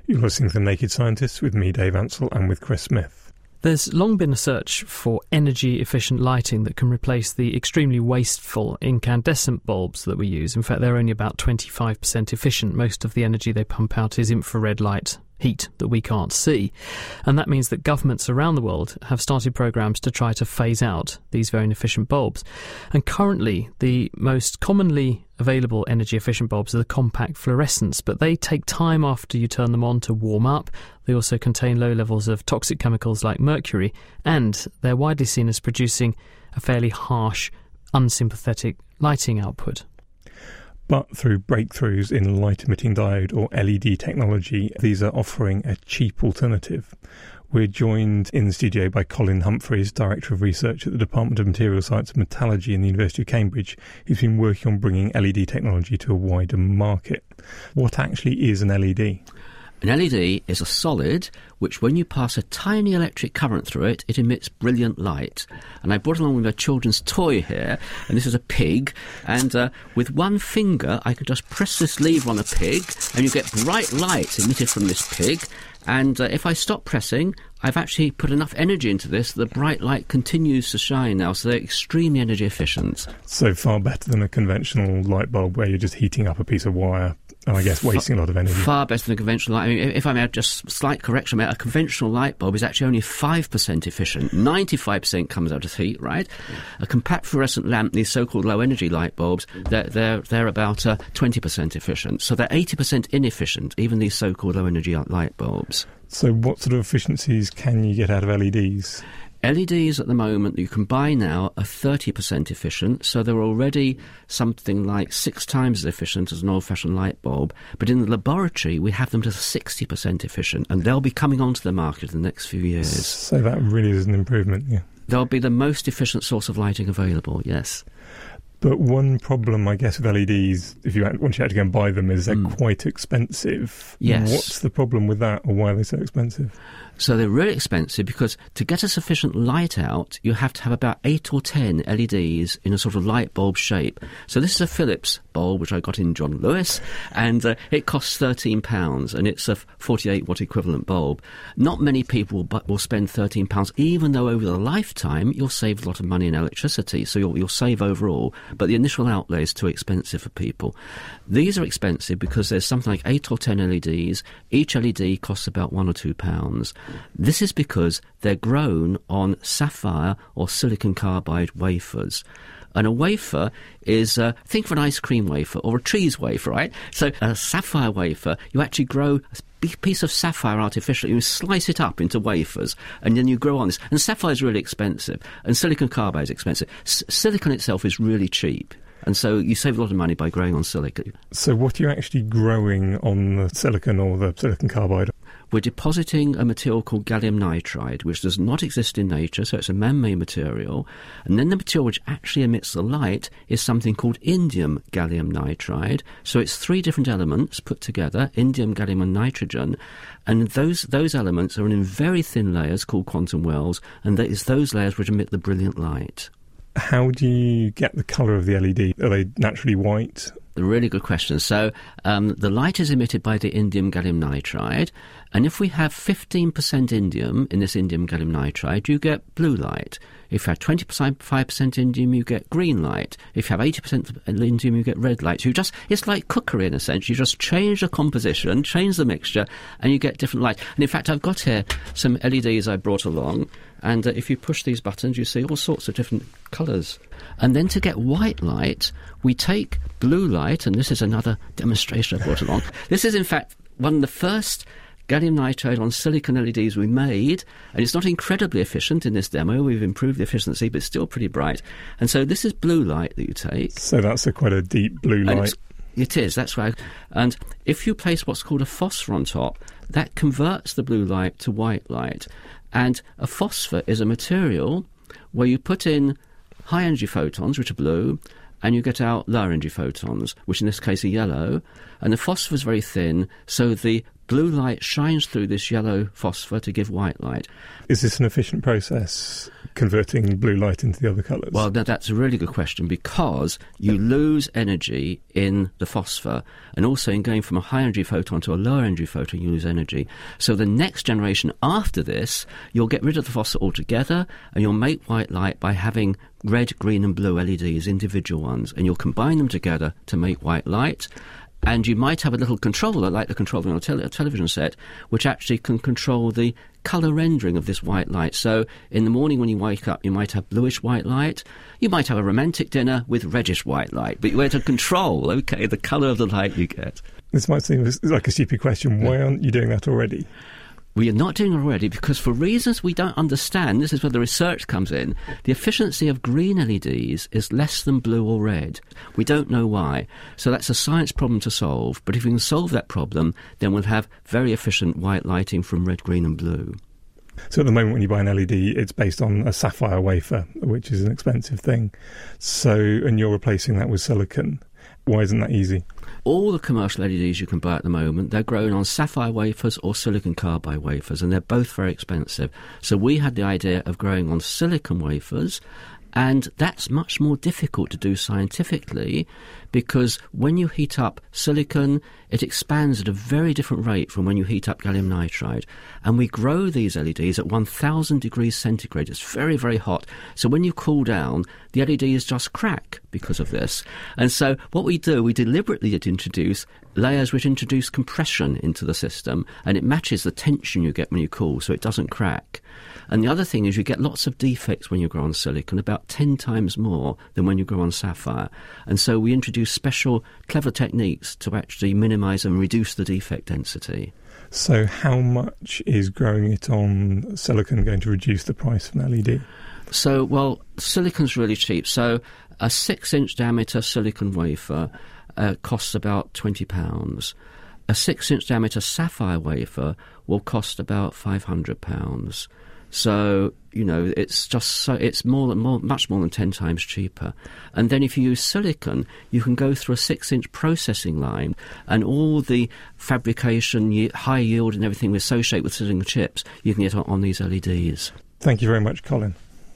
You're listening to The Naked Scientists with me, Dave Ansell, and with Chris Smith. There's long been a search for energy-efficient lighting that can replace the extremely wasteful incandescent bulbs that we use. In fact, they're only about 25% efficient. Most of the energy they pump out is infrared light, heat that we can't see. And that means that governments around the world have started programs to try to phase out these very inefficient bulbs. And currently, the most commonly available energy-efficient bulbs are the compact fluorescents, but they take time after you turn them on to warm up. They also contain low levels of toxic chemicals like mercury, and they're widely seen as producing a fairly harsh, unsympathetic lighting output. But through breakthroughs in light-emitting diode or LED technology, these are offering a cheap alternative. We're joined in the studio by Colin Humphreys, Director of Research at the Department of Material Science and Metallurgy in the University of Cambridge, who's been working on bringing LED technology to a wider market. What actually is an LED? An LED is a solid which, when you pass a tiny electric current through it, it emits brilliant light. And I brought along with a children's toy here, and this is a pig, and with one finger I can just press this lever on a pig, and you get bright light emitted from this pig. And if I stop pressing, I've actually put enough energy into this, the bright light continues to shine now, so they're extremely energy efficient. So far better than a conventional light bulb where you're just heating up a piece of wire, and I guess wasting a lot of energy. Far better than a conventional light. I mean, if I may have just slight correction, a conventional light bulb is actually only 5% efficient. 95% comes out as heat, right? A compact fluorescent lamp, these so-called low-energy light bulbs, they're about 20% efficient. So they're 80% inefficient, even these so-called low-energy light bulbs. So what sort of efficiencies can you get out of LEDs? LEDs at the moment that you can buy now are 30% efficient, so they're already something like 6 times as efficient as an old-fashioned light bulb. But in the laboratory, we have them to 60% efficient, and they'll be coming onto the market in the next few years. So that really is an improvement, yeah. They'll be the most efficient source of lighting available, yes. But one problem, I guess, with LEDs, once you had to go and buy them, is they're quite expensive. Yes. What's the problem with that, or why are they so expensive? So they're really expensive because to get a sufficient light out, you have to have about 8 or 10 LEDs in a sort of light bulb shape. So this is a Philips bulb, which I got in John Lewis, and it costs £13, and it's a 48-watt equivalent bulb. Not many people will spend £13, even though over the lifetime you'll save a lot of money in electricity, so you'll save overall, but the initial outlay is too expensive for people. These are expensive because there's something like 8 or 10 LEDs. Each LED costs about £1 or £2. This is because they're grown on sapphire or silicon carbide wafers. And a wafer is, think of an ice cream wafer or a cheese wafer, right? So a sapphire wafer, you actually grow a piece of sapphire artificially, you slice it up into wafers, and then you grow on this. And sapphire is really expensive, and silicon carbide is expensive. Silicon itself is really cheap. And so you save a lot of money by growing on silicon. So what are you actually growing on the silicon or the silicon carbide? We're depositing a material called gallium nitride, which does not exist in nature, so it's a man-made material. And then the material which actually emits the light is something called indium gallium nitride. So it's 3 different elements put together, indium, gallium and nitrogen. And those elements are in very thin layers called quantum wells, and it's those layers which emit the brilliant light. How do you get the colour of the LED? Are they naturally white? A really good question. So the light is emitted by the indium gallium nitride, and if we have 15% indium in this indium gallium nitride, you get blue light. If you have 25% indium, you get green light. If you have 80% indium, you get red light. So it's like cookery in a sense. You just change the composition, change the mixture, and you get different light. And in fact, I've got here some LEDs I brought along, and if you push these buttons, you see all sorts of different colours. And then to get white light, we take blue light, and this is another demonstration I brought along. This is, in fact, one of the first gallium nitride on silicon LEDs we made, and it's not incredibly efficient in this demo. We've improved the efficiency, but it's still pretty bright. And so this is blue light that you take. So that's quite a deep blue light. It is, that's right. And if you place what's called a phosphor on top, that converts the blue light to white light. And a phosphor is a material where you put in high-energy photons, which are blue, and you get out low-energy photons, which in this case are yellow. And the phosphor is very thin, so the blue light shines through this yellow phosphor to give white light. Is this an efficient process, converting blue light into the other colours? Well, that's a really good question, because you lose energy in the phosphor, and also in going from a high energy photon to a lower energy photon, you lose energy. So the next generation after this, you'll get rid of the phosphor altogether, and you'll make white light by having red, green and blue LEDs, individual ones, and you'll combine them together to make white light. And you might have a little controller, like the controller on a television set, which actually can control the colour rendering of this white light. So in the morning when you wake up, you might have bluish white light. You might have a romantic dinner with reddish white light. But you're able to control, the colour of the light you get. This might seem like a stupid question. Why aren't you doing that already? We are not doing it already because, for reasons we don't understand, this is where the research comes in, the efficiency of green LEDs is less than blue or red. We don't know why. So that's a science problem to solve. But if we can solve that problem, then we'll have very efficient white lighting from red, green and blue. So at the moment when you buy an LED, it's based on a sapphire wafer, which is an expensive thing. And you're replacing that with silicon. Why isn't that easy? All the commercial LEDs you can buy at the moment, they're grown on sapphire wafers or silicon carbide wafers, and they're both very expensive. So we had the idea of growing on silicon wafers, and that's much more difficult to do scientifically, because when you heat up silicon, it expands at a very different rate from when you heat up gallium nitride. And we grow these LEDs at 1,000 degrees centigrade. It's very, very hot. So when you cool down, the LEDs just crack because of this. And so what we do, we deliberately introduce layers which introduce compression into the system, and it matches the tension you get when you cool, so it doesn't crack. And the other thing is you get lots of defects when you grow on silicon, about 10 times more than when you grow on sapphire. And so we introduce special, clever techniques to actually minimise and reduce the defect density. So how much is growing it on silicon going to reduce the price of an LED? So, well, silicon's really cheap. So a 6-inch diameter silicon wafer costs about £20. A 6-inch diameter sapphire wafer will cost about £500. So, it's much more than 10 times cheaper. And then if you use silicon, you can go through a 6-inch processing line, and all the fabrication, high yield and everything associated with silicon chips, you can get on these LEDs. Thank you very much, Colin.